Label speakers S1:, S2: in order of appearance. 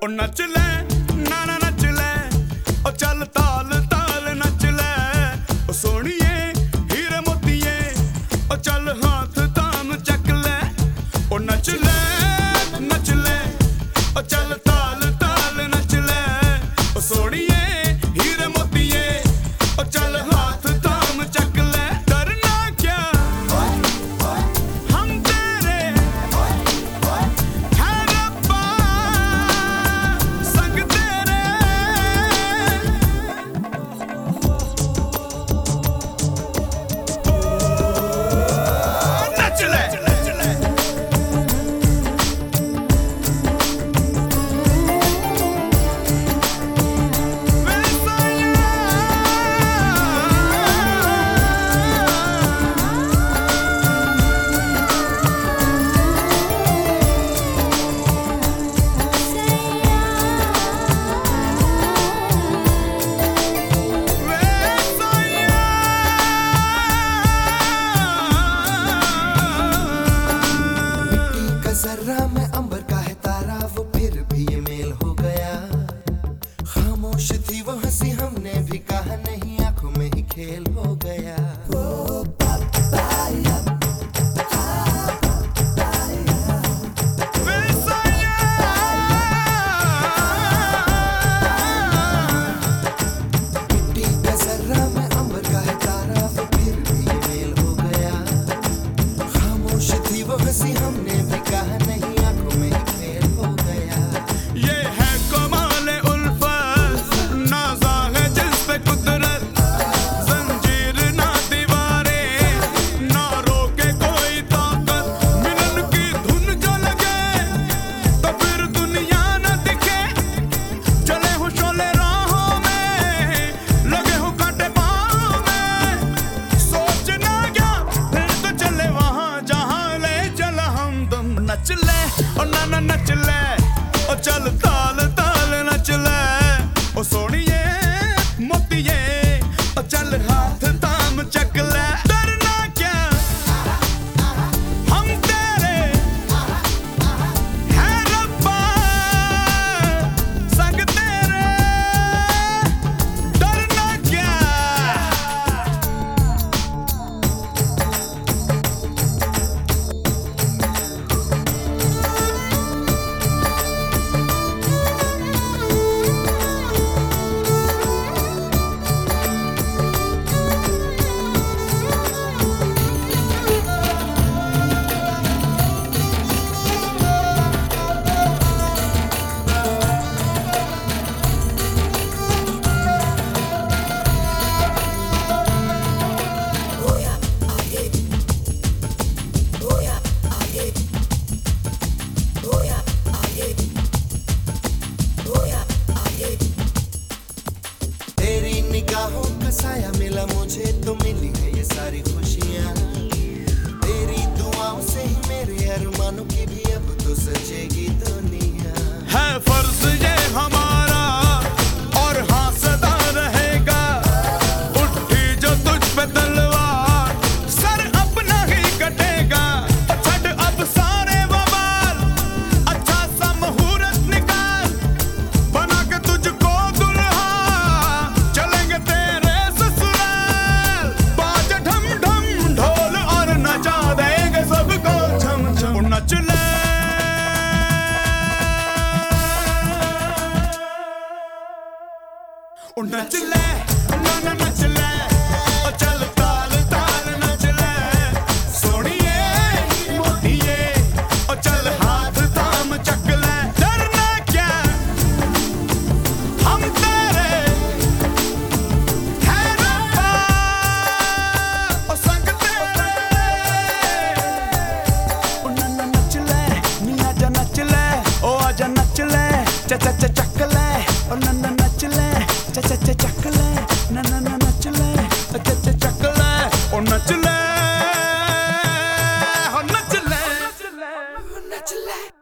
S1: ओ नच ले नाना नच ले ओ चल ताल ताल नच ले ओ सोनिए हीरे मोतिए ओ चल हाथ ताम चक ले ओ नच ले ओ चल ताल ताल नच ले ओ सोनिए हीरे मोतिए ओ चल हाथ ताम चक ले डरना क्या हम तेरे है रब्बा संग तेरे नच ले
S2: जर्रा में अंबर का है तारा वो फिर भी ये मेल हो गया। खामोश थी वो हंसी हमने भी कहा नहीं आंखों में ही खेल हो गया। मिट्टी का जर्रा में अंबर का है तारा वो फिर भी ये मेल हो गया। खामोश थी वो हंसी हमने भी कहा नहीं आंखों में ही खेल हो गया।
S1: ये है कमाल उल्फत नाज़ा है जिस पे कुदरत जंजीर ना दीवारें ना रोके कोई ताकत मिलन की धुन जो लगे तो फिर दुनिया न दिखे चले हो शोले राहों में लगे हो कांटे पाँव में सोचना क्या फिर तो चले वहाँ जहाँ ले चला हमदम नच ले और नाना नच ले ओ चल ताल ताल नच ले ओ सोनिए मोतिए ओ चल हाथ ताम चक ले डरना क्या हम तेरे है रब्बा संग तेरे डरना क्या
S2: तेरी निगाहों का साया मिला मुझे तो मिली है ये सारी खुशियाँ। तेरी दुआओं से ही मेरे अरमानों की भी अब तो सजेगी दुनिया।
S1: है फर्ज ये हमारा और हाँ सदा रहेगा उठी जो तुझ पे तलवार सर अपना ही कटेगा छड़ अब सारे बवाल अच्छा सा मुहूर्त निकाल बना के तुझको दुल्हा चलेंगे तेरे ससुराल बाज ढम ढम ढोल और नचा देंगे सबको झम झम नच ले नच ले नाना नच ले ओ चल ताल ताल नच ले सोनिए मोतिए ओ चल हाथ थाम चक ले डरना क्या हम तेरे है रब्बा ओ संग तेरे ओ नाना नच ले मिया जा नच ले ओ आजा नच ले चा चक ले ओ नाना नच ले चा चक ले ना ना ना नच ले चा चक ले ओ नच ले
S2: नच ले।